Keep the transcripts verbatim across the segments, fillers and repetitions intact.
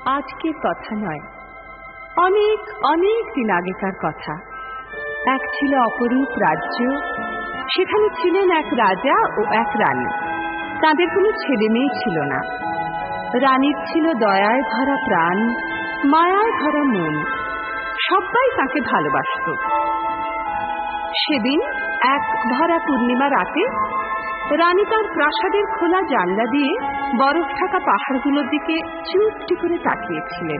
আজকের কথা নয়, অনেক অনেক দিন আগেকার কথা। এক ছিল অপরূপ রাজ্য, সেখানে ছিলেন এক রাজা ও এক রানী। তাদের কোনো ছেলে মেয়ে ছিল না। রানীর ছিল দয়ায় ভরা প্রাণ, মায়ায় ভরা মন, সবাই তাকে ভালোবাসত। সেদিন এক ভরা পূর্ণিমা রাতে রানী তার প্রাসাদের খোলা জানলা দিয়ে বরফ ঢাকা পাহাড়গুলোর দিকে চুপটি করে তাকিয়েছিলেন।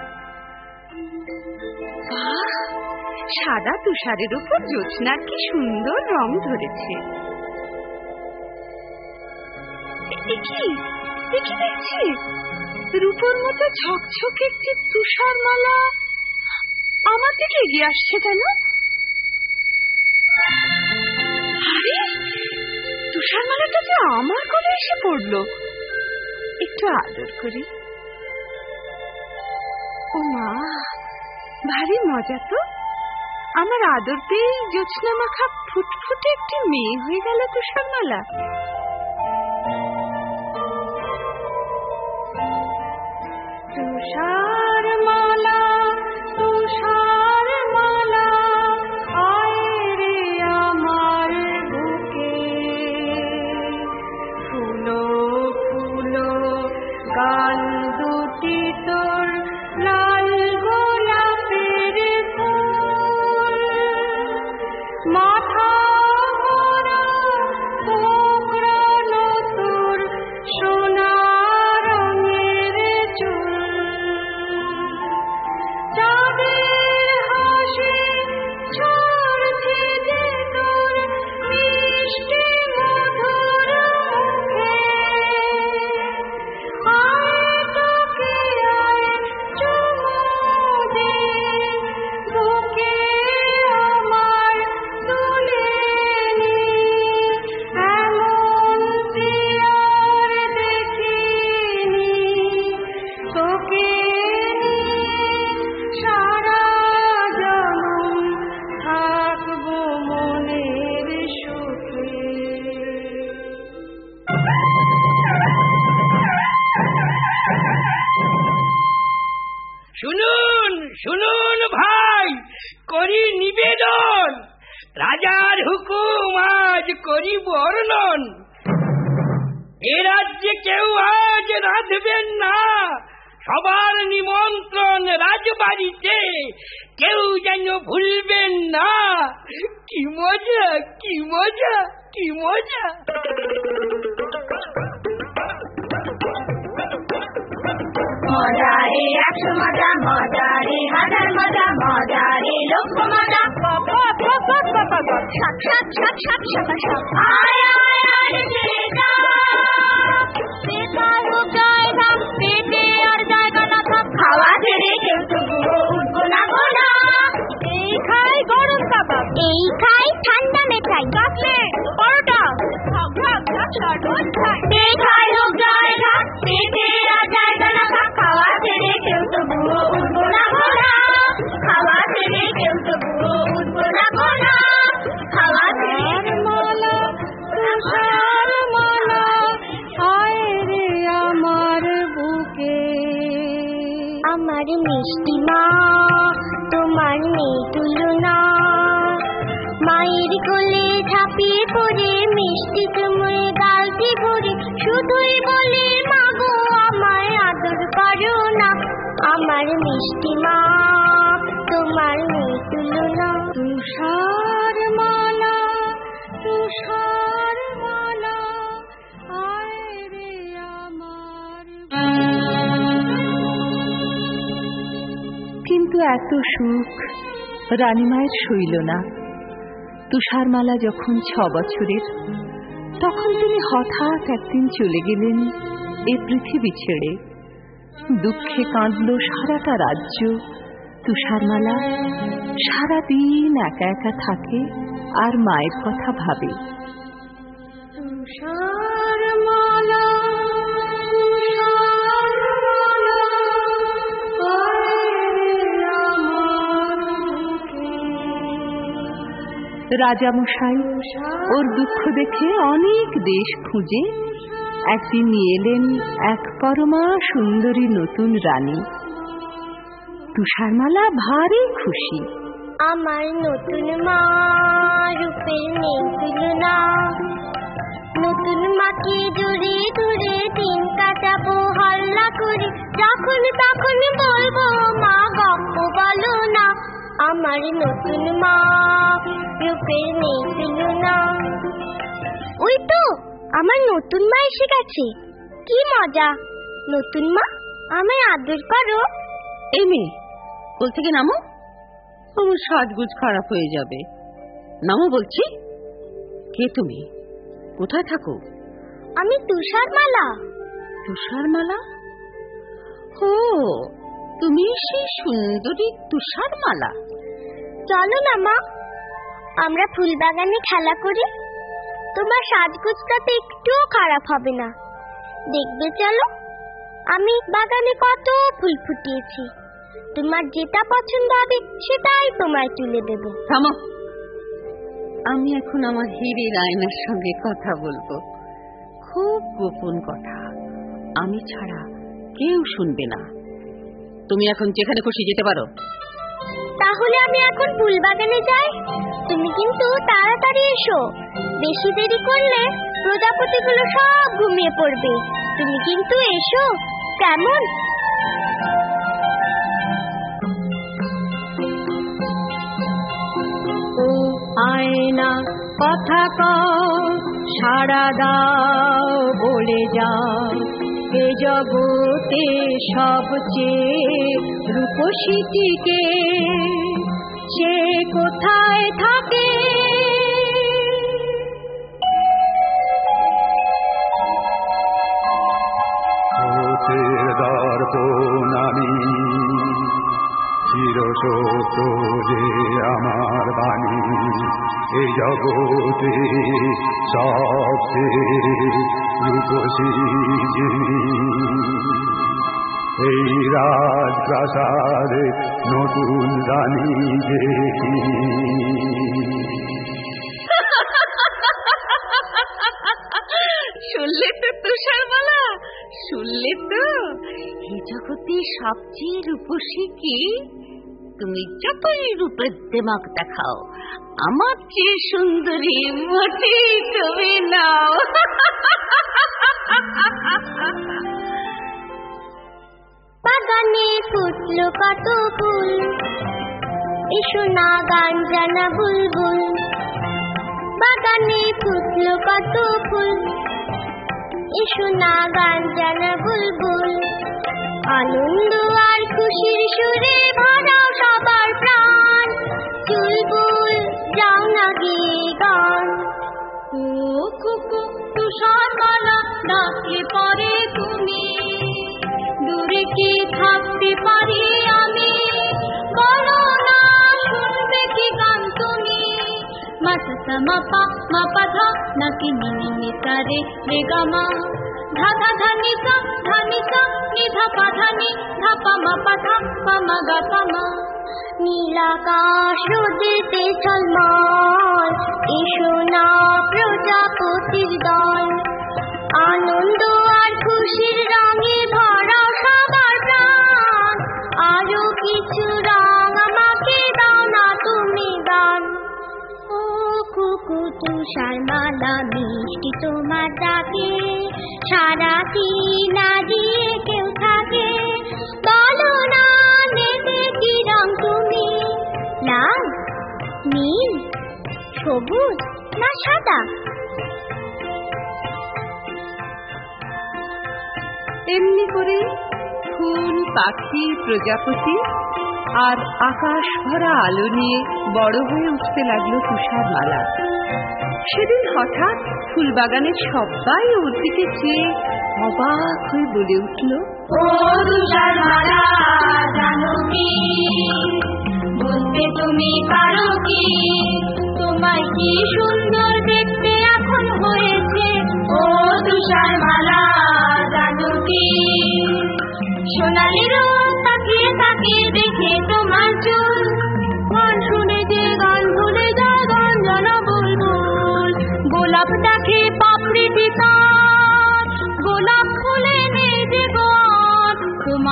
সাদা তুষারের উপর জ্যোৎস্নার কি সুন্দর রং ধরেছে। দেখছি রূপোর মতো ঝকঝকে একটি তুষার মালা আমার দিকে এগিয়ে আসছে যেন। আরে তুষার মালাটা যে আমার কোলে এসে পড়লো। একটু আদর করি। ও মা, ভারী মজা তো। আমার আদর পেয়ে জ্যোৎস্না মাখা ফুটফুটে একটি মেয়ে হয়ে গেল তুষার মালা। তুষার মালা, তুষার মালা, আয় রে আমার বুকে, ফুলো ফুলো গাল দুটি তোর লাল গোলাপের ফুল, মাথা ভরা কোকড়ানো তোর সোনা রঙের চুল, চাঁদের হাসি ছড়ছে যে তোর মিষ্টি মধুর মুখে, আয় তোকে আয় চুমু দে, বুকে আমার তুলে নে, এমন প্রিয়ার দেখিনি তোকে সারা জনম থাকবো মনের সুখে। শুনুন শুনুন ভাই, করি নিবেদন, রাজার হুকুম আজ করি বর্ণন। এ রাজ্যে কেউ আজ রাঁধবেন না, সবার নিমন্ত্রণ রাজবাড়িতে, কেউ যেন ভুলবেন না। কি মজা, কি মজা, কি মজা। মজা রে একশো মজা, মজা রে হাজার মজা, মজা রে লক্ষ মজা। সাত সাত সাত সাত সাত সাত আয় আয় আয় বেটা, বেকার হোক জায়গা, পেটে আর জায়গা না থাক, খাওয়া ছেড়ে কেউ তবুও উঠবো না গোনা। এই খাই গরম কাবাব, এই খাই ঠান্ডা মেঠাই, কাটলে পরোটা, বেকার হোক জায়গা, পেটে আর জায়গা না থাক, খাওয়া ছেড়ে কেউ তবুও উঠবো না গোনা, খাওয়া ছেড়ে কেউ তবুও উঠবো না গোনা, খাওয়া ছেড়ে মালা, তুষার মালা, আয় রে আমার বুকে, আমার মিষ্টি মা তোমার নেই তুলনা, মায়ের কোলে ঝাঁপিয়ে পড়ে মিষ্টি তুমুল গালটি ভরে শুধুই বলে মাগো আমায় আদর করো না, আমার মিষ্টি মা তোমার নেই তুলনা। তুষার মালা, তুষার মালা, আয় রে আমার। কিন্তু এত সুখ রানীমায়ের সইল না। তুষারমালা যখন ছ বছরের, তখন তিনি হঠাৎ একদিন চলে গেলেন এ পৃথিবী ছেড়ে। দুঃখে কাঁদল সারাটা রাজ্য। তুষারমালা সারাদিন একা একা থাকে আর মায়ের কথা ভাবে। তুষারমালা, রাজামশাই ওর দুঃখ দেখে অনেক দেশ খুঁজে একদিন নিয়ে এলেন এক পরমা সুন্দরী নতুন রানী। তুষারমালা ভারী খুশি। আমার নতুন মা রূপের নেই তুলনা, নতুন মাকে জুড়ে জুড়ে দিন কাটাবো হাল্লা করে, যখন তখন বলবো মা গপ্প বলো না। আমার নতুন মা রূপের নেই তুলনা। ওই তো আমার নতুন মা এসে গেছে, কি মজা। নতুন মা আমায় আদর করো। এই মেয়ে, কোল থেকে নামো, আমার সাজগুজ খারাপ হয়ে যাবে। নামো বলছি। কে তুমি? কোথায় থাকো? আমি তুষারমালা। তুষারমালা? ও, তুমি সেই সুন্দরী তুষারমালা। চলো না মা, আমরা ফুল বাগানে খেলা করি। তোমার সাজগোজটাতে একটুও খারাপ হবে না, দেখবে। চলো, আমি বাগানে কত ফুল ফুটিয়েছি, তোমার যেটা পছন্দ হবে সেটাই তোমায় তুলে দেব। থামো, আমি এখন আমার হিরের আয়নার সঙ্গে কথা বলবো, খুব গোপন কথা, আমি ছাড়া কেউ শুনবে না। তুমি এখন যেখানে খুশি যেতে পারো। তাহলে আমি এখন ফুল বাগানে যাই, তুমি কিন্তু তাড়াতাড়ি এসো। বেশি দেরি করলে প্রজাপতিগুলো সব ঘুমিয়ে পড়বে। তুমি কিন্তু এসো, কেমন? ও আয়না কথা কও, সাড়া দাও, বলে যাও, এ জগতে সবচেয়ে রূপসীটিকে, সে কোথায় থাকে? চিরসত্য যে আমার বাণী, এই জগতে সবচেয়ে রূপসী যিনি, এই রাজপ্রাসাদে নতুন রানী দেখি। শুনলে তো তুষারমালা, শুনলে তো? এই জগতে সবচেয়ে রূপসী কি? তুমি যতই রূপের দেমাক দেখাও, আমার চেয়ে সুন্দরী মোটেই তুমি নাও। বাগানে ফুটলো কত ফুল, এসো না গান জানা বুলবুল। বাগানে ফুটলো কত ফুল, এসো না গান জানা বুলবুল। আনন্দ আর খুশির সুরে ভরাও সবার প্রাণ, চুলবুল যাও না গিয়ে গান। ও কুকু তুষারমালা ডাকলে পরে তুমি, দূরে কি থাকতে পারি আমি? বলো না শুনবে কি গান তুমি? মাসা মাপা মাপা ধা নাকি নিনি নিতারে রেগামা, ধাধা ধানিসা ধানিসা নিধা পাধানি ধাপা মাপা ধাপা মাগা পামা। নীলাকাশ রোদেতে ঝলমল, এসো না প্রজাপতির দল। আনন্দ আর খুশির রঙে ভরা সবার প্রাণ, আরো কিছু রং আমাকে দাও না তুমি গান। ও কুকু তুষারমালা মিষ্টি তোমার ডাকে, সারা দিন আজিয়ে কেউ থাকে। বলো না নেবে কি রং তুমি? লাল, নীল, সবুজ না সাদা? এমনি করে ফুল, পাখি, প্রজাপতি আর আকাশ ভরা আলো নিয়ে বড় হয়ে উঠতে লাগলো তুষারমালা। সেদিন হঠাৎ ফুলবাগানের সবাই ওর দিকে চেয়ে অবাক হয়ে বলে উঠল, ও তুষারমালা জানো কি, বলতে তুমি পারো কি, তোমায় কি সুন্দর দেখতে এখন হয়েছে? ও তুষারমালা জানো কি, সোনালি রোদ তাকিয়ে তাকিয়ে দেখে তোমার চুল, গান শুনে যে গান ভুলে যায় গান জানা বুলবুল। গোলাপ দেখে পাপড়ি পিতা,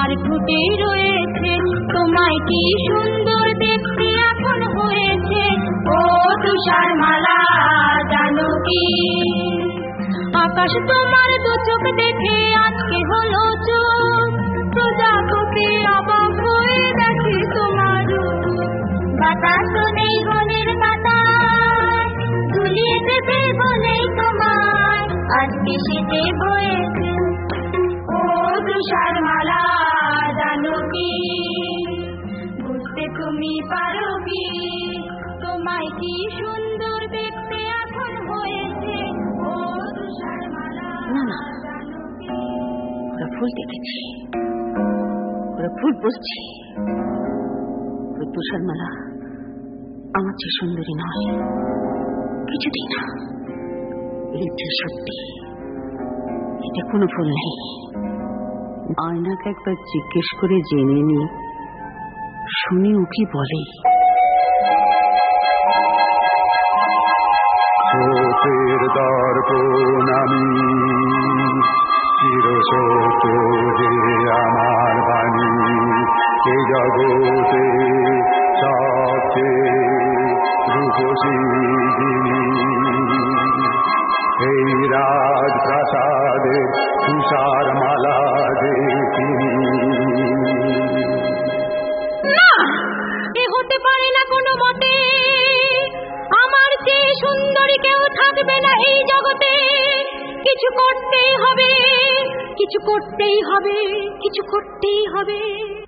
তোমার ঠোঁটে রয়েছে, তোমায় কি সুন্দর দেখতে এখন হয়েছে। ও তুষার মালা জানো কি, আকাশ তোমার দু চোখ দেখে আজকে হলো চোখ, প্রজাপতি অবাক হয়ে দেখে তোমার রূপ। বাতাস নেই বনের পাতায়, দুলিয়ে দেবে বলেই তোমার আজকে শীতে বয়েছে। ও তুষার মালা জানো কি, বুঝতে তুমি পারো কি, তোমায় কি সুন্দর দেখতে এখন হয়েছে। ও তুষার মালা জানো কি। ওরা ফুল দেখেছি, ওরা ফুল বসছি, ওই তুষার মালা আমার চেয়ে সুন্দরী নয়, কিছুতেই না। এই যে সত্যি, এটা কোনো ফুল নেই। আয়নাকে একবার জিজ্ঞেস করে জেনে নি, শুনি ও কি বলে। চোখের দর্পণ আমি, চিরসত্য যে আমার বাণী, এ জগতে সবচেয়ে রূপসী যিনি, এই রাজপ্রাসাদে তুষার মালা যে তিনি। এ হতে পারে না কোনো মতে, আমার চেয়ে সুন্দরী কেউ থাকবে না এই জগতে। কিছু করতেই হবে, কিছু করতেই হবে, কিছু করতেই হবে।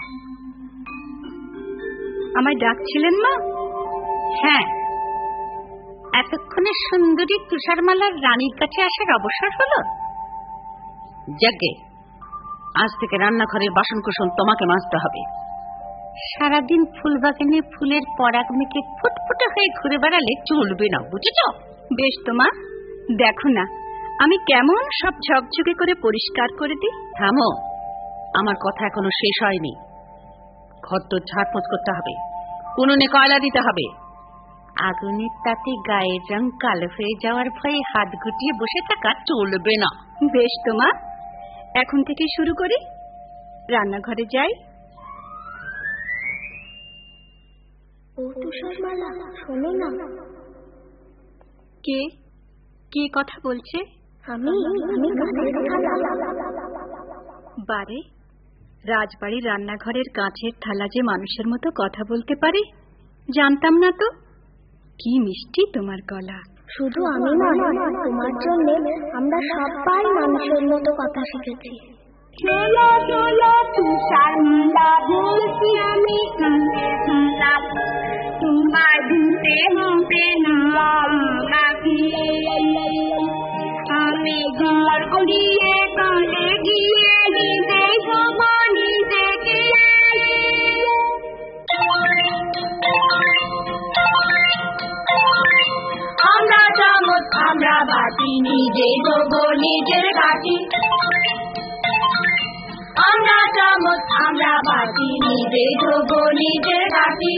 আমায় ডাকছিলেন মা? হ্যাঁ, এতক্ষণে সুন্দরী তুষারমালার রানীর কাছে আসার অবসর হলো। যাকে আজ থেকে রান্নাঘরের বাসন কুসন তোমাকে মাজতে হবে। সারাদিন ফুল বাগানে ফুলের পরাগ মেখে ফুটফুটে হয়ে ঘুরে বেড়ালে চলবে না, বুঝেছ? বেশ তো মা, দেখো না আমি কেমন সব ঝকঝকে করে পরিষ্কার করে দিই। থামো, আমার কথা এখনো শেষ হয়নি। ঘর তো ঝাড়পোছ করতে হবে, উনুনে কয়লা দিতে হবে। আগুনের তাতে গায়ের রং কালো হয়ে যাওয়ার ভয়ে হাত গুটিয়ে বসে থাকা চলবে না। বেশ তো মা, এখন থেকে শুরু করি। রান্নাঘরে যাই। ও তুষারমালা, শোনো না। কে কে কথা বলছে? আমি আমি গানের থালা। বারে, রাজবাড়ির রান্নাঘরের কাঁচের থালা যে মানুষের মতো কথা বলতে পারে, জানতাম না তো। কি মিষ্টি তোমার গলা। শুধু আমি নয়, তোমার জন্য আমরা সবাই মানুষের মতো কথা শিখেছি। চলো চলো তুষারমালা বলছি আমি, তোমার ঘুমতে ঘুমতে নাম রাখি। আমি ঘর করিয়ে কালে গিয়ে নিজে সমানি দেখে। আমরা চামচ আমরা বাটি, নিজে গোবো নিজের কাটি। আমরা চামচ আমরা বাটি, নিজে গোবো নিজের কাটি।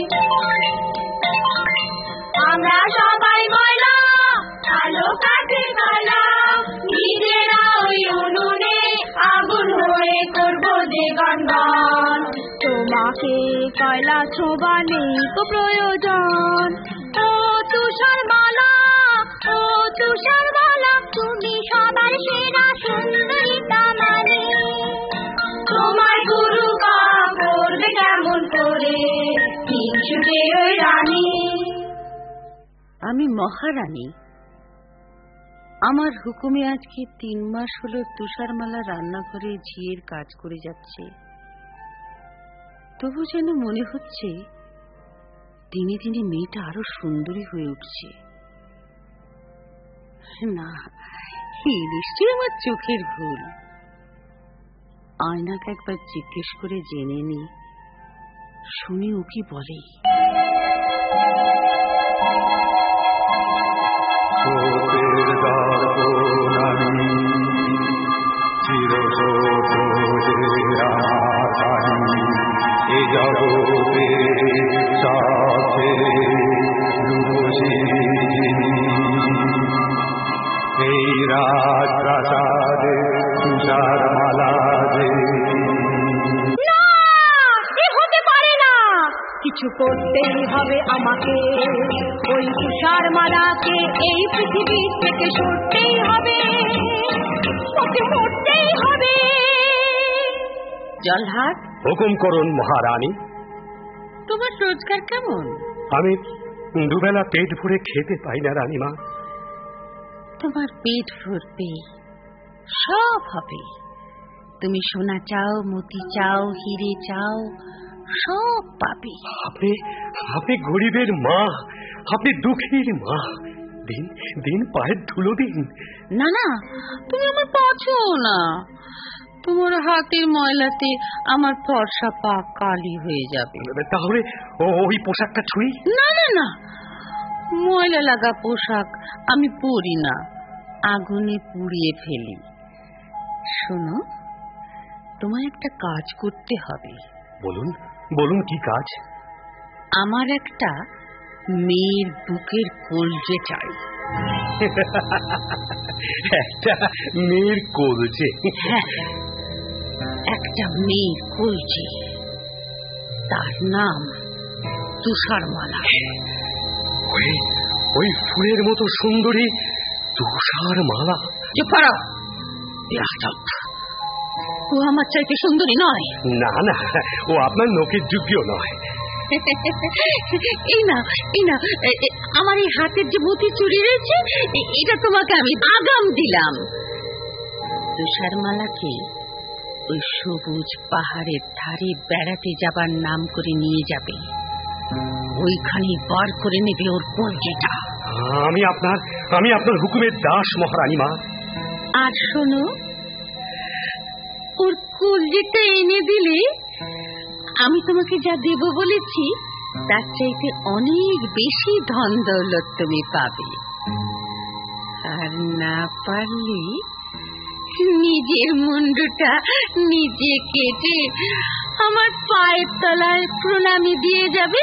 আমরা সবাই ময়লা, আলো কাটে গলা, নিজেরা ওই উনুনে আগুন হয়ে করবো যে গন্ধন। তোমাকে কয়লা ছোবা নেই তো প্রয়োজন। ও তুষারমালা, ও তুষারমালা, তুমি সবার সেরা সুন্দরী তামানে। তোমার গুরু কা করবে কেমন করে, কিংসুকের ওই রানী। আমি মহারানী, আমার হুকুমে আজকে তিন মাস হলো তুষারমালা রান্নাঘরে ঝিয়ের কাজ করে যাচ্ছে। তবু যেন মনে হচ্ছে দিনে দিনে মেয়েটা আরো সুন্দরী হয়ে উঠছে। না, এই নিশ্চয়ই আমার চোখের ভুল। আয়নাকে একবার জিজ্ঞেস করে জেনে নি, শুনি ও কি বলে। চোখের দর্পণ আমি, চিরসত্য যে আমার বাণী, এ জগতে সবচেয়ে রূপসী যিনি, এই রাজপ্রাসাদে তুষার মালা যে। কিছু করতেই হবে আমাকে, ওই তুষার মালাকে এই পৃথিবী থেকে সরতেই হবে, ওকে মরতেই হবে। জলহাট, হুকুম করুন মহারানী। তোমার রোজগার কেমন? আমি দুবেলা পেট ভরে খেতে পাই না রানীমা। তোমার পেট ভরবে, সব হবে। তুমি সোনা চাও, মতি চাও, হিরে চাও, সব পাবে। আপনি আপনি গরিবের মা, আপনি দুঃখীর মা। দিন দিন পায়ের ধুলো দিন। না না, তুমি আমার পা ছুঁও না। তোমার হাতের ময়লাতে আমার ফর্সা পা কালি হয়ে যাবে। তাহলে ওই পোশাকটা ছুঁই? না না না, ময়লা লাগা পোশাক আমি পরি না, আগুনে পুড়িয়ে ফেলি। শোনো, তোমায় একটা কাজ করতে হবে। বলুন বলুন, কি কাজ? আমার একটা মেয়ের বুকের কলজে চাই। একটা মেয়ের কলজে? হ্যাঁ, একটা মেয়ের কলজে, তার নাম তুষারমালা। ওই ওই ফুলের মতো সুন্দরী তুষারমালা? চুপ করো, বেয়াদব। ও আমার চাইতে সুন্দরী নয়। না না, ও আপনার নখের যোগ্য নয়। এই না এই না, আমার এই হাতের যে মতি চুরি রয়েছে, এটা তোমাকে আমি আগাম দিলাম। তুষারমালাকে ওই সবুজ পাহাড়ের ধারে বেড়াতে যাবার নাম করে নিয়ে যাবে, ওইখানে বার করে নেবে ওর কলজেটা। আমি আপনার আমি আপনার হুকুমের দাস মহারানী মা। আর শোনো, ওর কলজেটা এনে দিলে আমি তোমাকে যা দেব বলেছি তার চাইতে অনেক বেশি ধন দৌলত তুমি পাবে। আর না পারলে নিজের মুন্ডুটা নিজে কেটে আমার পায়ের তলায় প্রণামী দিয়ে যাবে।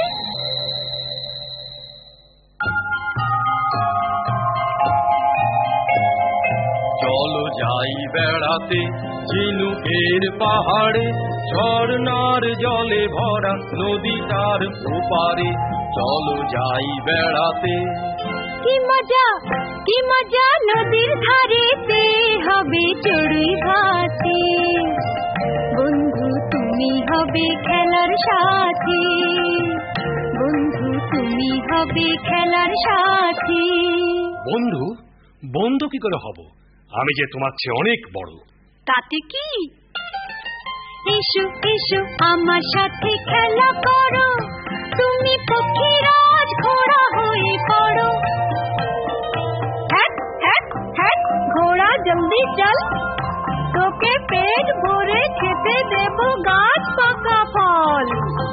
চলো যাই বেড়াতে ঝিনুকের পাহাড়ে, ঝর্ণার জলে ভরা নদী তার ওপারে। চলো যাই বেড়াতে। কি মজা কি মজা নদীর ধারেতে হবে চড়ুই ভাসে, বন্ধু তুমি হবে খেলার সাথী, বন্ধু তুমি হবে খেলার সাথী। বন্ধু? বন্ধু কি করে হব? আমি যে তোমার চেয়ে অনেক বড়। তাতে কি? এসো এসো আমার সাথে খেলা করো, তুমি পক্ষীরাজ ঘোড়া হয়ে পড়ো। হ্যাঁ হ্যাঁ হ্যাঁ, ঘোড়া জলদি চল, তোকে পেট ভরে খেতে দেব গাছ পাকা ফল।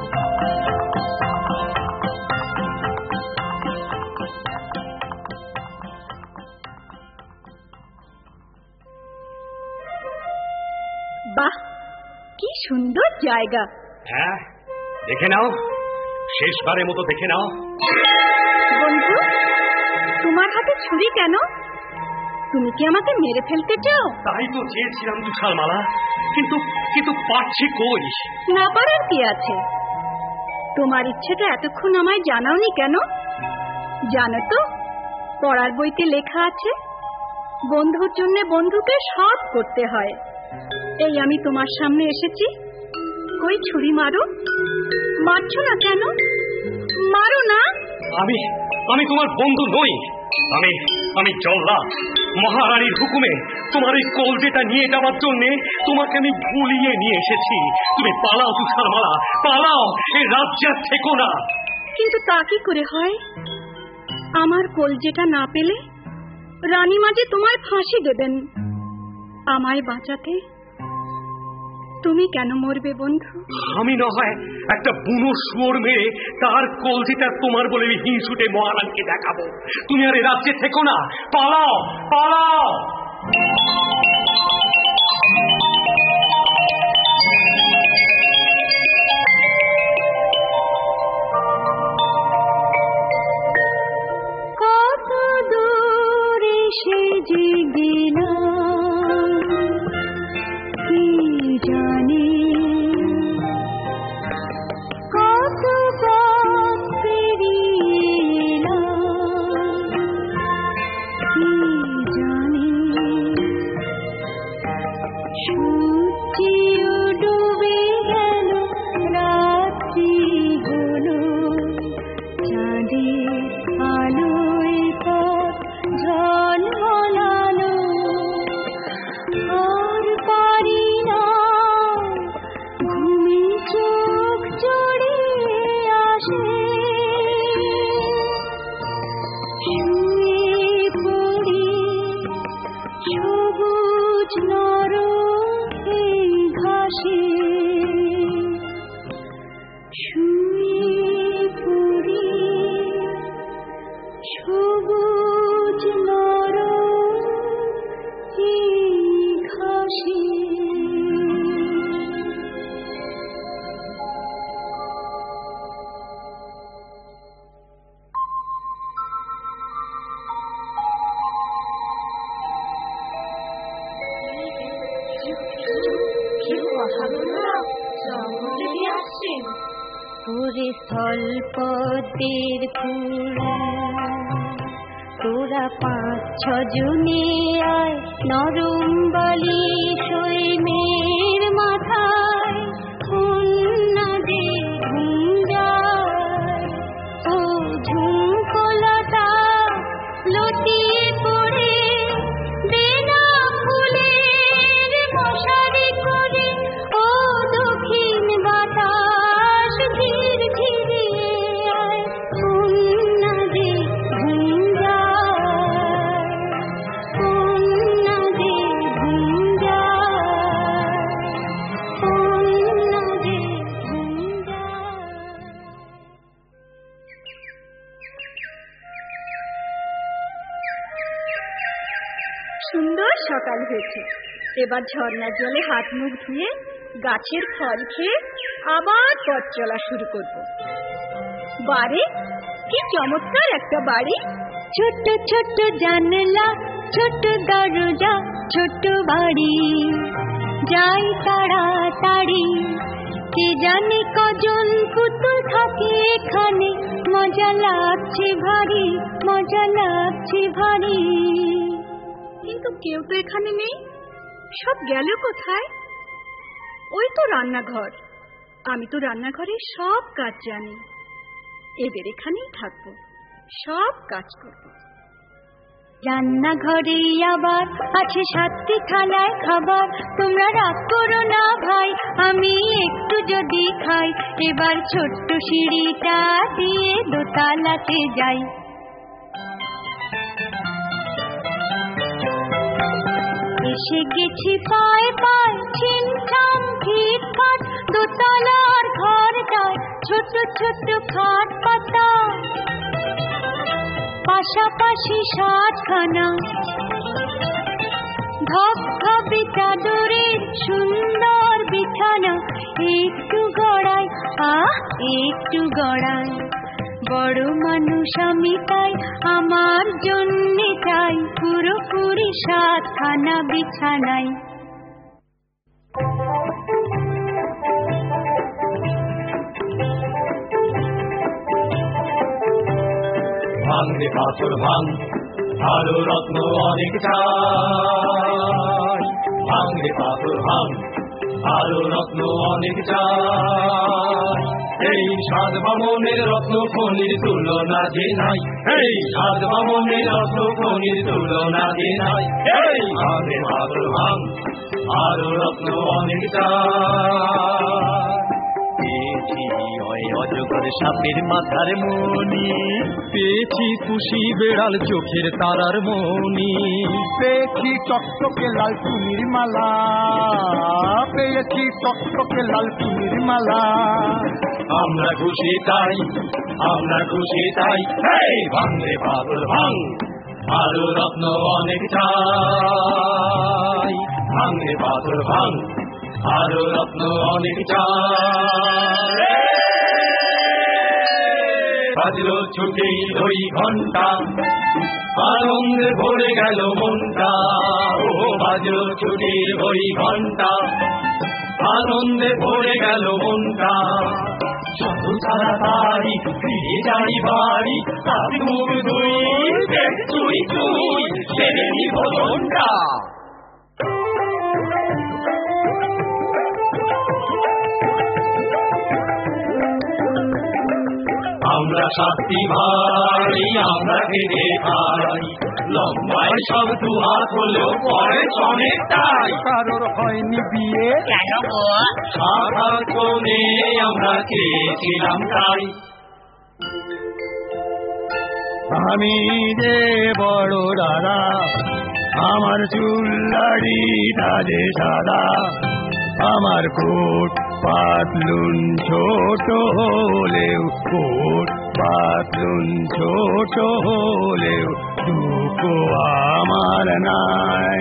বাহ, কি সুন্দর জায়গা। হ্যাঁ, দেখে নাও, শেষবারের মতো দেখে নাও। বন্ধু, তোমার হাতে ছুরি কেন? তুমি কি আমাকে মেরে ফেলতে চাও? তাই তো চেয়েছিলাম তুষারমালা, কিন্তু কিন্তু পারছি কই। না পারার কি আছে? তোমার ইচ্ছেটা এতক্ষণ আমায় জানাওনি কেন? জানো তো, পড়ার বইতে লেখা আছে বন্ধুর জন্য বন্ধুকে সব করতে হয়। এই আমি তোমার সামনে এসেছি, কই ছুরি মারো। মারছো না কেন? মারো না। আমি আমি তোমার বন্ধু নই। আমি আমি জল্লাদ, মহারানীর হুকুমে তোমার এই কলজেটা নিয়ে যাওয়ার জন্য তোমাকে আমি ভুলিয়ে নিয়ে এসেছি। তুমি পালাও তুষারমালা, পালাও, এই রাজ্যে থেকো না। কিন্তু তা কি করে হয়? আমার কলজেটা না পেলে রানীমা যে তোমায় ফাঁসি দেবেন। আমায় বাঁচাতে তুমি কেন মরবে বন্ধু? আমি না হয় একটা বুনো শুয়োর মেরে তার কলজিটা তোমার বলে হিংসুটে মহারানীকে দেখাবো। তুমি আর এ রাজ্যে থেকো না, পালাও পালাও। কত দূরে সে যে গেলাম কি জানি, কত পাশে শুয়ে পড়ি সবুজ নরম ঘাসে। তোরে স্থলপদ্মের ফুল তোরা পাঁচ ছজনে আয় নরম বালি সই মেয়ের মাথায় কন্যা দে ঘুম যায় ও ঝুমকলতা লতিয়ে পড়ে বেনা ফুলের মশারি করে ও দক্ষিণ বাতাস ধীর ধীরে আয় কন্যা দে ঘুম যায় কন্যা দে ঘুম যায় কন্যা দে ঘুম যায়। সুন্দর সকাল হয়েছে, এবার ঝর্ণার জলে হাত মুখ ধুয়ে গাছের ফল খেয়ে আবার পথ চলা শুরু করব। বাড়ি কি চমৎকার একটা বাড়ি, ছোট্ট ছোট্ট জানলা ছোট্ট দরজা ছোট্ট বাড়ি, যাই তাড়াতাড়ি কে জানে কজন পুতুল থাকে এখানে, মজা লাগছে ভারী মজা লাগছে ভারী। কিন্তু কেউ তো এখানে নেই, সব গেল কোথায়? ওই তো রান্নাঘর, আমি তো রান্নাঘরের সব কাজ জানি, এদের এখানেই থাকবো, সব কাজ করব। রান্নাঘরে আবার আছে সাতটি থালায় খাবার, তোমরা রাগ করো না ভাই, আমি একটু যদি খাই। এবার ছোট্ট সিঁড়িটা দিয়ে দোতলাতে যাই। এসে গেছি পায় পায় ছিনছান ঠিকঠাক, দোতলার ঘরটায় ছোট ছোট খাট পাতা, পাশাপাশি সাতখানা ধপধপে চাদরের সুন্দর বিছানা। একটু গড়াই আহ একটু গড়াই, বড় মানুষ আমি তাই আমার জন্যে চাই পুরোপুরি সাতখানা বিছানায়। ভাঙরে পাথর ভাঙ আরো রত্ন অনেক চাই, ভাঙরে পাথর ভাঙ আরো রত্ন অনেক চাই। এই সাত বামনের রত্ন খনির তুলনা যে নাই, এই সাত বামনের রত্ন খনির তুলনা যে নাই। এই ভাঙরে পাথর ভাঙ আরো রত্ন অনেক চাই। অজগর সাপের মাথার মনি, পেয়েছি খুশি বেড়াল চোখের তারার মনি, পেয়েছি টকটকে লাল টুনির মালা, পেয়েছি টকটকে লাল টুনির মালা। আমরা খুশি তাই আমরা খুশি তাই, ভাঙলে পাগল ভাঙ আরো রত্ন অনেক চাই, ভাঙলে পাগল ভাঙ আরো রত্ন অনেক চাই। বাজলো ছুটি ওই ঘন্টা, আনন্দে ভরে গেল মনটা, ও বাজলো ছুটি ওই ঘন্টা, আনন্দে ভরে গেল মনটা। যত তাড়াতাড়ি ফিরে যাই বাড়ি, তার মুখ দুই তুই তুই সেরে নিব মনটা। আমরা সাতটি ভাই আমরা খেতে খাই, লম্বায় সব দু হাত হলো পরে অনেকটাই। কারোর হয়নি বিয়ে কেন গো? সাত কোণে আমরা খেয়েছিলাম তাই। আমি যে বড় দাদা, আমার চুল দাড়ি তাজে সাদা, আমার কোট পাতলুন ছোট হলেও, কোট পাতলুন ছোট হলেও দুঃখ আমার নাই।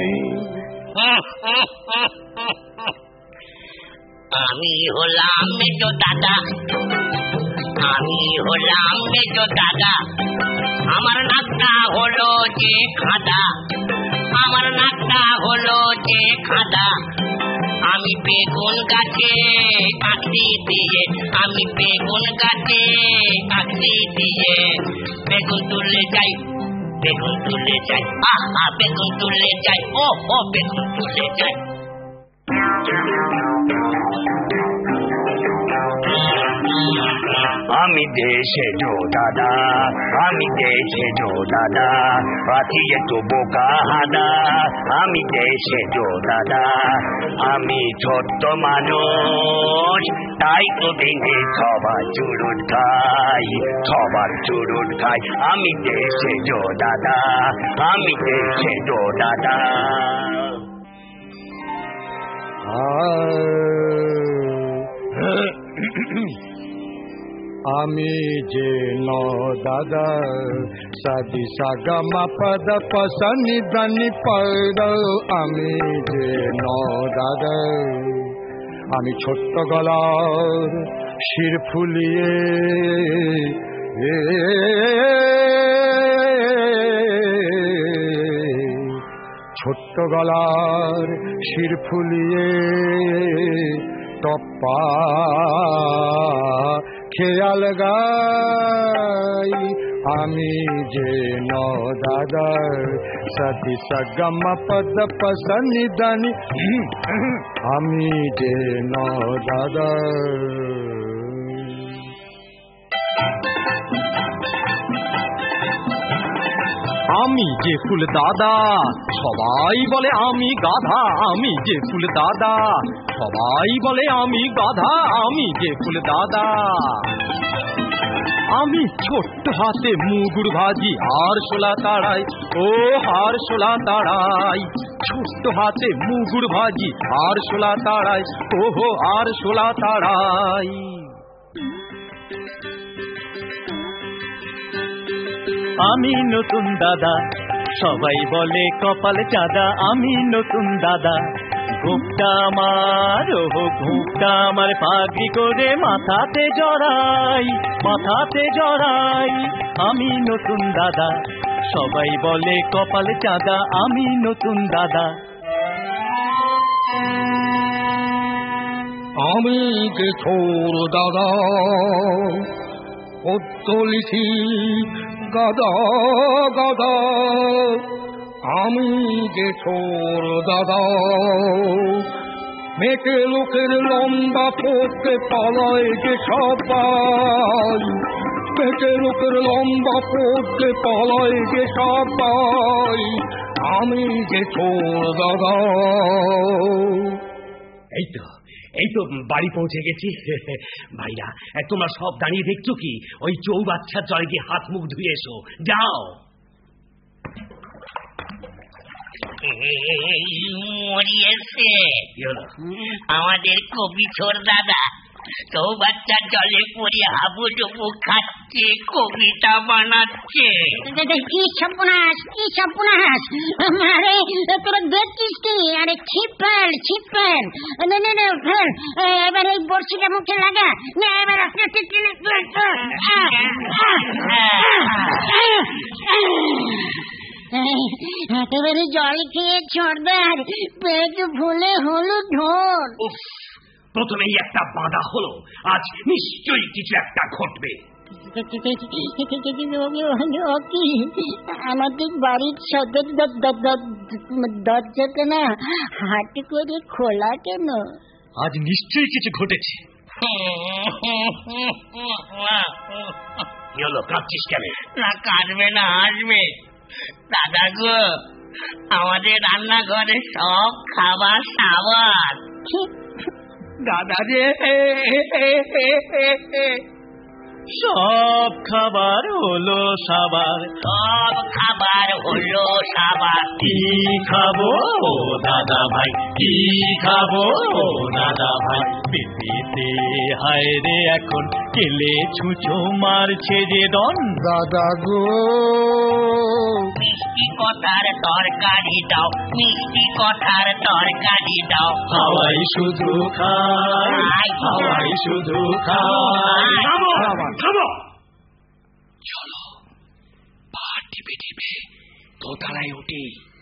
আমি হলাম মেজো দাদা, আমি হলাম মেজো দাদা, আমার নাকটা হলো যে খাদা, আমার নাকটা হলো যে খাদা। আমি বেগুন গাছে কাকড়ি দিয়ে, আমি বেগুন গাছে কাকড়ি দিয়ে বেগুন তুলে যাই, বেগুন তুলে যাই, আহা বেগুন তুলে যাই, ও ও বেগুন তুলে যাই। আমি দেশে জো দাদা, আমি দেশে জো দাদা, আছি একটু বোকা হাদা, আমি দেশে জো দাদা। আমি ছোট্ট মানুষ, তাই তো ভেঙে সবার চুরুট খাই, সবার চুরুট খাই। আমি দেশে জো দাদা, আমি দেশে জো দাদা। আমি যে ন দাদা, সাদি সাগা মা পদ পসনি ধানি পদ, আমি যে ন দাদা। আমি ছোট্ট গলার শির ফুলিয়ে, ছোট্ট গলার শির ফুলিয়ে টপ্পা খেয়াল গাই। আমি যে ন দাদা, সদি সগম পদ পসনি ধানি, আমি যে ন দাদা। আমি যে ফুল দাদা, সবাই বলে আমি গাধা, আমি যে ফুল দাদা, সবাই বলে আমি গাধা, আমি যে ফুল দাদা। আমি ছোট্ট হাতে মুগুর ভাজি আর শোলা তাড়াই, ও হার শোলা তাড়াই, ছোট্ট হাতে মুগুর ভাজি আর শোলা তাড়াই, ও হো আর শোলা তাড়াই। আমি নতুন দাদা, সবাই বলে কপাল চাঁদা, আমি নতুন দাদা। ঘুমটা আমার, ও ঘুমটা আমার পাগড়ি করে মাথাতে জড়াই, মাথাতে জড়াই। আমি নতুন দাদা, সবাই বলে কপাল চাঁদা, আমি নতুন দাদা। আমি যে ছোর দাদা, পত্তলিছি গাদা গাদা, আমি যে ছোর দাদা। মেটে লোকের লম্বা পড়তে পালায় যে সবাই, মেটে লোকের লম্বা পড়তে পালায় যে সবাই, আমি যে ছোর দাদা। এই তো এই তো বাড়ি পৌঁছে গেছি। ভাইরা, তোমরা সব দাঁড়িয়ে দেখছো কি? ওই চৌবাচ্চার জলে গিয়ে হাত মুখ ধুয়ে এসো, যাও। মরিয়েছে আমাদের কবি ছোর দাদা, চৌবাচ্চার জলে পড়ে হাবুডুবু খাচ্ছে, কবিতা বানাচ্ছে। কি সর্বনাশ, কি সর্বনাশ! আরে তোরা দেখছিস কি? আরে ছিপেল ছিপেল, এবার এই বড়শিটা মুখে লাগা না, এবার একেবারে জল খেয়ে ছোড়দার পেট ফুলে হলুদ ঢোল। প্রথমেই একটা বাঁধা হলো, আজ নিশ্চয়ই কিছু একটা ঘটবে। আমাদের বাড়ির সদর দরজাটা না হাট করে খোলা কেন? আজ নিশ্চয়ই কিছু ঘটেছে। কি হলো, কাঁদছিস কেন? না কাঁদবে না, হাসবে। দাদা গো, আমাদের রান্নাঘরে সব খাবার সাবার। দাদা রে, সব খাবার হলো সাবার, সব খাবার হলো সাবার। কি খাবো দাদা ভাই, কি খাবো দাদা ভাই, পেটেতে হায় রে এখন কেলে ছুঁচো মারছে যে দন। দাদা গো মিষ্টি কথার তরকারি দাও, মিষ্টি কথার তরকারি দাও। হাওয়াই শুধু খাই, হাওয়াই শুধু খাই। থামো থামো, চলো পা টিপে টিপে দোতলায় উঠি,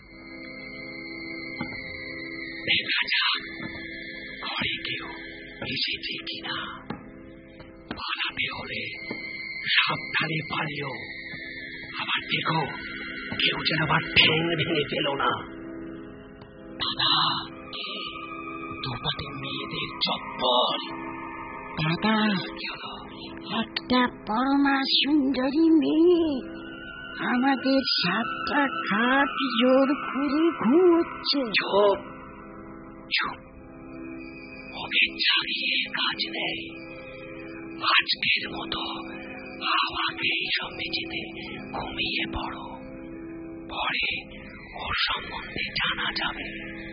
দেখা যাক ঘরে কেউ এসেছে কিনা। পালাতে হলে সাবধানে পালিও, আবার দেখো কেউ যেন আবার ঠ্যাং ভেঙে ফেলো না। দাদা, দুপাতে মেয়েদের চপ্পল। দাদা, একটা পরমা সুন্দরী মেয়ে আমাদের সাতটা খাট জোর করে ঘুমোচ্ছে। চুপ চুপ, ওকে ছাড়িয়ে কাজ নেই। আজকের মতো আমাকে এইসব মেঝেতে ঘুমিয়ে পড়ো, পরে ওর সম্বন্ধে জানা যাবে।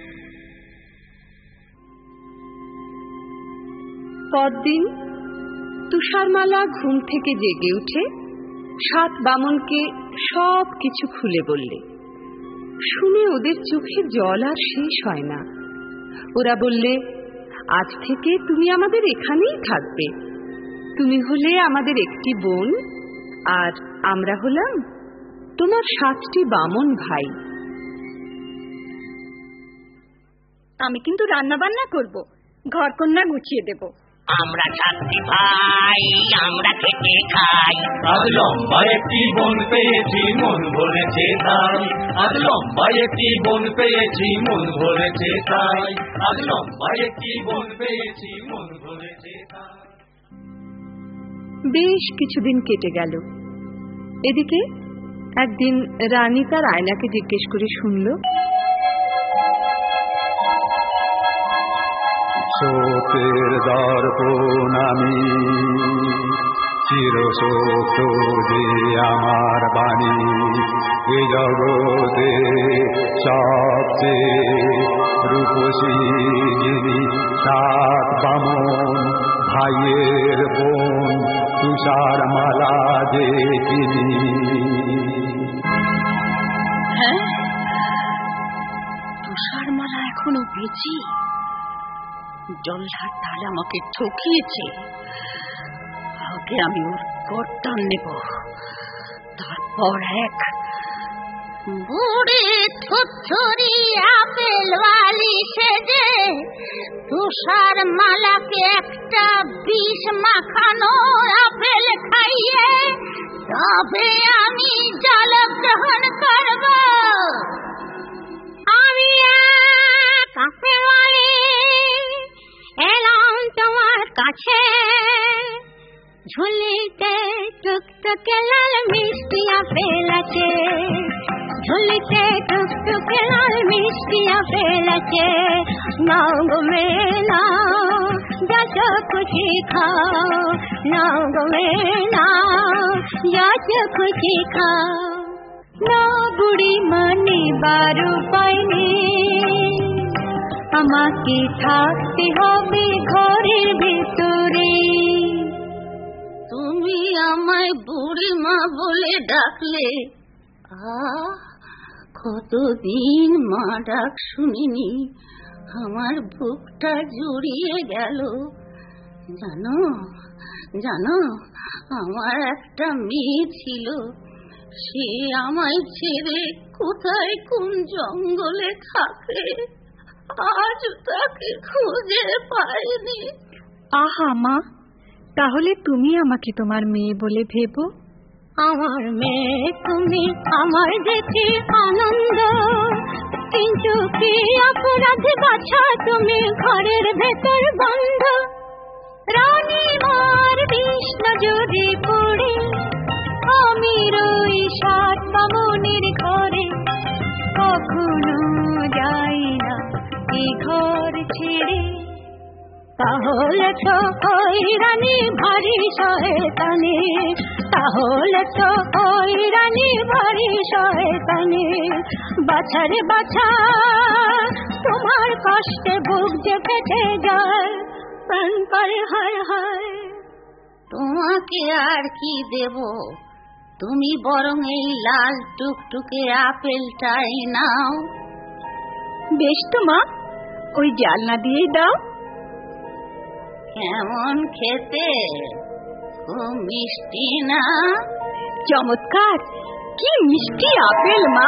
পরদিন তুষারমালা ঘুম থেকে জেগে উঠে সাত বামনকে সব কিছু খুলে বললে। শুনে ওদের চোখে জল আর শেষ হয় না। ওরা বললে, আজ থেকে তুমি আমাদের এখানেই থাকবে। তুমি হলে আমাদের একটি বোন, আর আমরা হলাম তোমার সাতটি বামন ভাই। আমি কিন্তু রান্না বান্না করব, ঘর কন্যা গুছিয়ে দেব। আমরা সাতটি ভাই, আমরা খেতে খাই। আজ লম্বা একটি বোন পেয়েছি, মন ভরেছে তাই। আজ লম্বা একটি বোন পেয়েছি, মন ভরেছে তাই। আজ লম্বা একটি বোন পেয়েছি, মন ভরেছে তাই। বেশ কিছুদিন কেটে গেল। এদিকে একদিন রানী তার আয়নাকে জিজ্ঞেস করে শুনল, সত্যের দর্পণ আমি, চিরসত্য যে আমার বাণী, এ জগতে সবচেয়ে রূপসী যিনি, সাত বামন ভাইয়ের বোন, তুষারমালা যে তিনি। হ্যাঁ, তুষারমালা এখনো বেঁচে। জল্লাদ তাহলে আমাকে ঠকিয়েছে। আগে আমি ওর গর্দান নেব, তারপর এক বুড়ি থুথুরি আপেল ওয়ালি সেজে তুষার মালাকে একটা বিষ মাখানো আপেল খাইয়ে তবে আমি জল গ্রহণ করব। আমি এক আপেলওয়ালি এলাম তোমার কাছে, ঝুলিতে টুকটুকে লাল মিষ্টি আপেল আছে, ঝুলিতে টুকটুকে লাল মিষ্টি আপেল আছে। নাও গো মেয়ে নাও, যত খুশি খাও, নাও গো মেয়ে নাও, যত খুশি খাও। না বুড়ি মানে বারো পাইনি, আমাকে থাকতে হবে ঘরের ভেতরে। তুমি আমায় বুড়ি মা বলে ডাকলে, আহ কতদিন মা ডাক শুনিনি, আমার বুকটা জুড়িয়ে গেল। জানো জানো আমার একটা মেয়ে ছিল, সে আমায় ছেড়ে কোথায় কোন জঙ্গলে থাকে, আজ তাকে খুঁজে পাইনি। আহা মা, তাহলে তুমি আমাকে তোমার মেয়ে বলে ভেবো। আমার মেয়ে তুমি, আমার দেখে আনন্দ, কিন্তু কি অপরাধে বাছা তুমি ঘরের ভেতর বন্ধ। রানী মার বিষ্ণু যদি পড়ে আমি রই সাত বামনের ঘরে, কখনো যাই না এ ঘর ছেড়ে। তাহলে তো ওই রানী ভারী শয়তানি, তাহলে তো ওই রানী ভারী শয়তানি। বাছারে বাছা তোমার কষ্টে বুক যে ফেটে যায়, প্রাণ করে হায় হায়। তোমাকে আর কি দেব, তুমি বরং এই লাল টুকটুকে আপেলটাই নাও। বেশ তো মা, ওই জালনা দিয়েই দাও। কেমন খেতে, খুব মিষ্টি না? চমৎকার, কি মিষ্টি আপেল মা।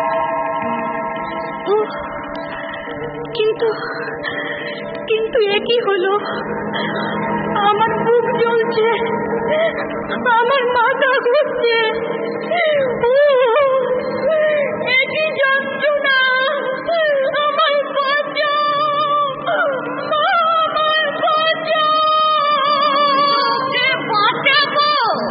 কিন্তু কিন্তু এ কি হলো, আমার বুক জ্বলছে, আমার মাথা ঘুরছে, একই যন্ত্রণা, আমার বাঁচাও, আমার বাঁচাও, কে বাঁচাবো?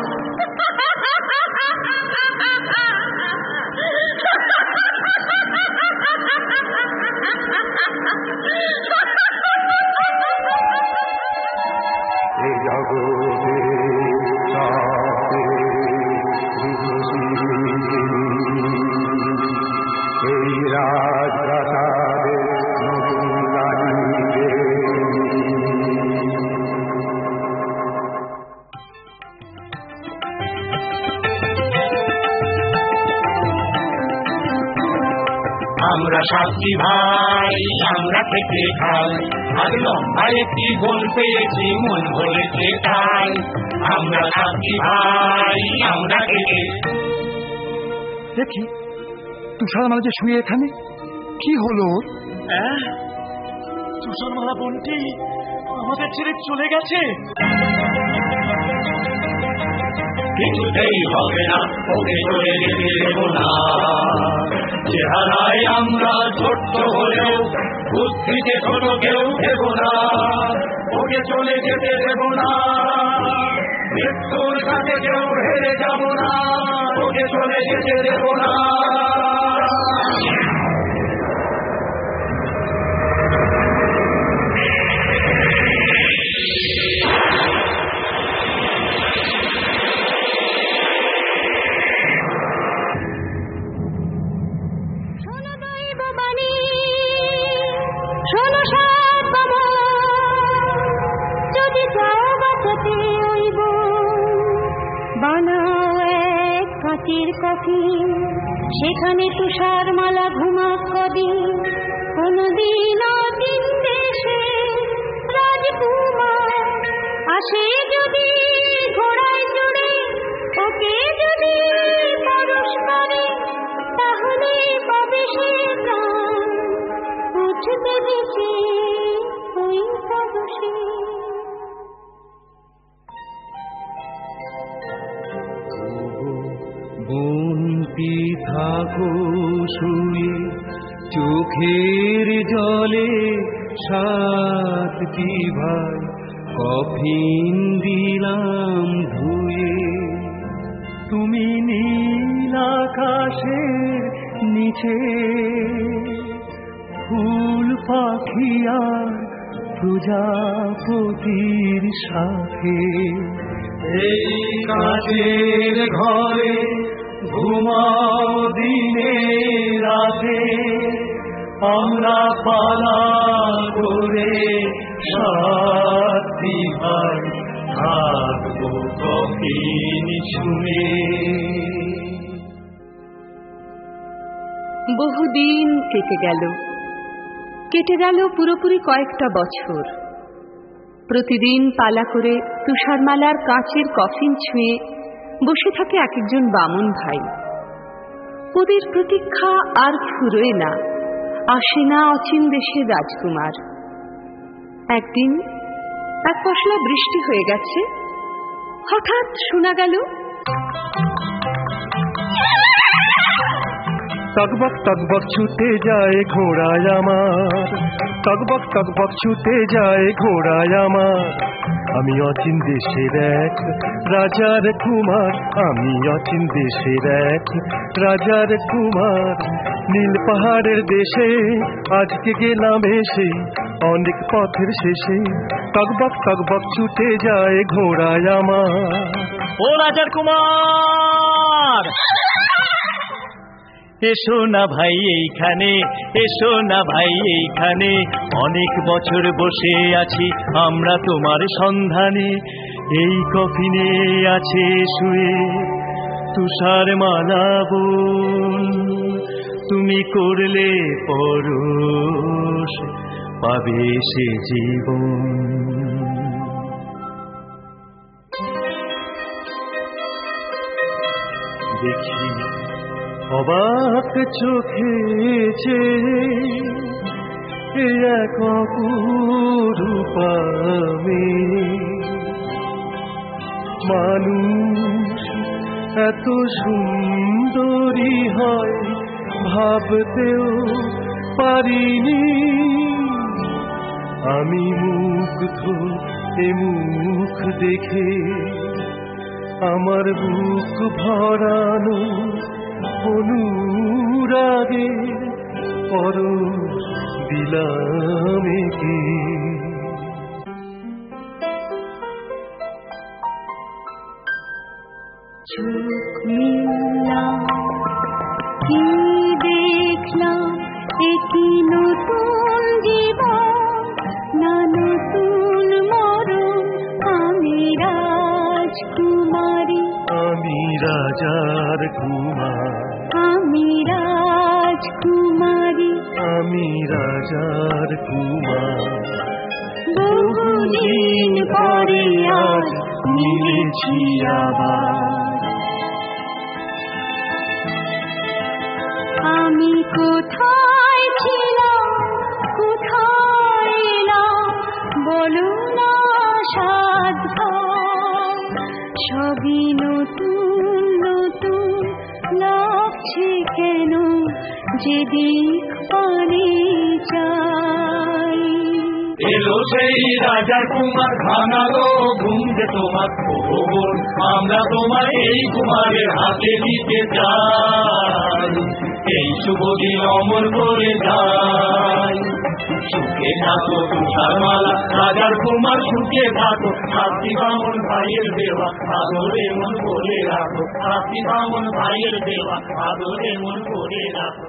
এ জগতে চাপে এই রাজপ্রাসাদে নতুন রানীকে আমরা সাতটি ভাই, আমরা খেতে খাই, আজ লম্বা একটি গোল পেয়েছি, মন ভরেছে তাই। আমরা সাতটি ভাই, আমরা খেতে। দেখি তুষারমালা যে শুয়ে এখানে, কি হলো? তুষারমালা বোনটি আমাদের ছেড়ে চলে গেছে। কিছুতেই হবে না, ওকে চলে যেতে দেব না। চেহারায় আমরা ছোট্ট হলেও বুদ্ধিতে ছোট কেউ দেব না, ওকে চলে যেতে দেব না। মৃত্যুর কাছে কেউ হেরে যাব না, ওকে চলে যেতে দেব না। সেখানে তুষারমালা ঘুমাক কদিন, কোনদিন দিন দেশে রাজকুমার আসে যদি ঘোড়ায় চড়ে, ওকে যদি পরশ করে, তাহলে পাবে সে প্রাণ, উঠবে বেশি ওই পরশে। বন্তি থাকো শুয়ে চোখের জলে, সাতটি ভাই কফিন দিলাম ধুয়ে। তুমি নীল আকাশের নিচে ফুল পাখি আর প্রজাপতির সাথে, এই কাছের ঘরে ঘুমাও দিনে রাতে, আমরা পালা করে সাতটি ভাই থাকবো কফিন শুনে। বহুদিন কেটে গেল, কেটে গেল পুরোপুরি কয়েকটা বছর। প্রতিদিন পালা করে তুষারমালার কাঁচের কফিন ছুঁয়ে বসে থাকে এক একজন বামুন ভাই। ওদের প্রতীক্ষা আর ফুরোয় না, আসে না অচিন দেশের রাজকুমার। একদিন এক পশলা বৃষ্টি হয়ে গেছে, হঠাৎ শোনা গেল টকবক টকবক ছুটে যায় ঘোড়ায় আমার, টকবক টকবক ছুটে যায় ঘোড়ায় আমার। আমি অচিন দেশের এক রাজার কুমার, আমি অচিন দেশের এক রাজার কুমার। নীল পাহাড়ের দেশে আজকে গেলাম এসে, অনেক পথের শেষে টকবক টকবক ছুটে যায় ঘোড়ায় আমার। ও রাজার কুমার, এসো না ভাই এইখানে, এসো না ভাই এইখানে, অনেক বছর বসে আছি আমরা তোমার সন্ধানে। এই কফিনে আছে শুয়ে তুষার মালা বোন, তুমি করলে পরশ পাবে সে জীবন। দেখি অবাক চোখে যে এক অপরূপ মেয়ে, মানুষ এত সুন্দরী হয় ভাবতেও পারিনি। আমি মুগ্ধ এ মুখ দেখে, আমার বুক ভরানো অনুরাগে পরশ দিলাম একে। চোখ মিললাম, কি দেখলাম, একই নতুন জীবন, না নতুন মরণ। আমি রাজকুমারী, আমি রাজার কুমার, আমি রাজকুমারী, আমি রাজার কুমার। বহুদিন পরে আজ মিলেছি আবার। আমি কোথায় ছিলাম, কোথায় এলাম, বলো না সাত ঘর। সবই নতুন নতুন লাগছে কেন, যেদিক পানে চাই। এলো সেই রাজার কুমার, ভাঙালো ঘুম যে তোমার। ও বোন, আমরা তোমার এই কুমারের হাতে দিতে চাই। এই শুভ দিন অমর করে যাই। সুখে থাকো তুষার মালা, রাজার কুমার সুখে থাকো। হাতি বামন ভাইয়ের দেওয়া আদরে মন করে রাখো। হাতি বামন ভাইয়ের দেওয়া আদরে মন করে রাখো।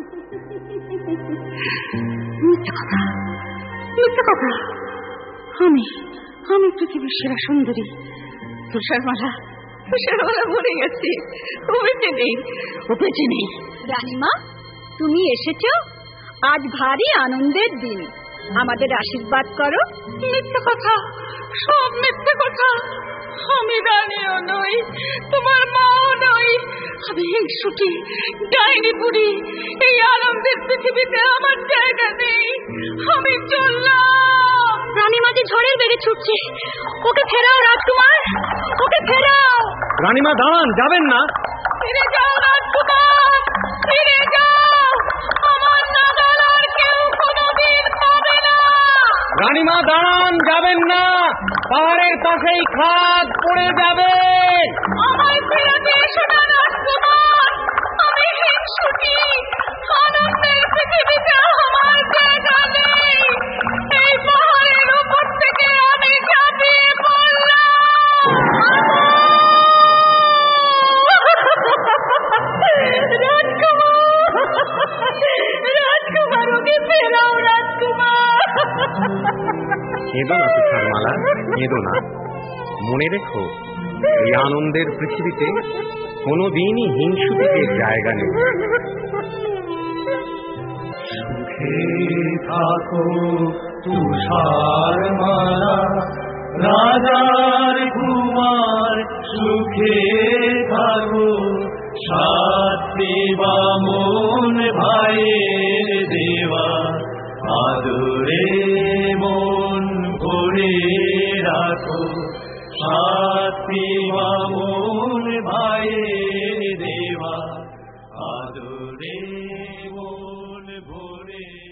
মিথ্যে কথা, মিথ্যে কথা। আমি আমি পৃথিবীর সেরা সুন্দরী। তুষারমালা, তুষারমালা মরে গেছে, ও বেঁচে নেই, ও বেঁচে নেই। রানীমা, তুমি এসেছো? আজ ভারী আনন্দের দিন, আমাদের আশীর্বাদ করো। মিথ্যে কথা, সব মিথ্যে কথা। আমি রানীও নই, তোমার মাও নই। আমি হিংসুটি, ডাইনি বুড়ি। এই আনন্দের পৃথিবীতে আমার জায়গা নেই। আমি চললাম। রানীমা যে ঝড়ের বেগে ছুটছে, ওকে ফেরাও রাজকুমার, ওকে ফেরাও। রানীমা দাঁড়ান, যাবেন না। ফিরে যাও রাজকুমার, ফিরে যাও। আমার নাগাল আর কেউ কোনোদিন পাবে না। রানীমা দাঁড়ান, যাবেন না। পাহাড়ের পাশেই খাদ পড়ে যাবে। আমায় ফেরাতে এসো না রাজকুমার, আমি হিংসুটি। আনন্দের পৃথিবীতে আমার জায়গা নেই। এই পাহাড়ের উপর থেকে আমি ঝাঁপিয়ে পড়লাম। রাজকুমার, রাজকুমার, ওকে ফেরাও রাজকুমার। কেঁদো না তুষারমালা, কেঁদো না। মনে রেখো, এই আনন্দের পৃথিবীতে কোনোদিনই হিংসুটিদের জায়গা নেই। সুখে থাকো তুষার মালা, রাজার কুমার সুখে থাকো। সাথী বামন ভাইয়ের দেওয়া আদরে মন ভরে রাখো। সাথী বামন ভাইয়ের দেওয়া আদরে মন ভরে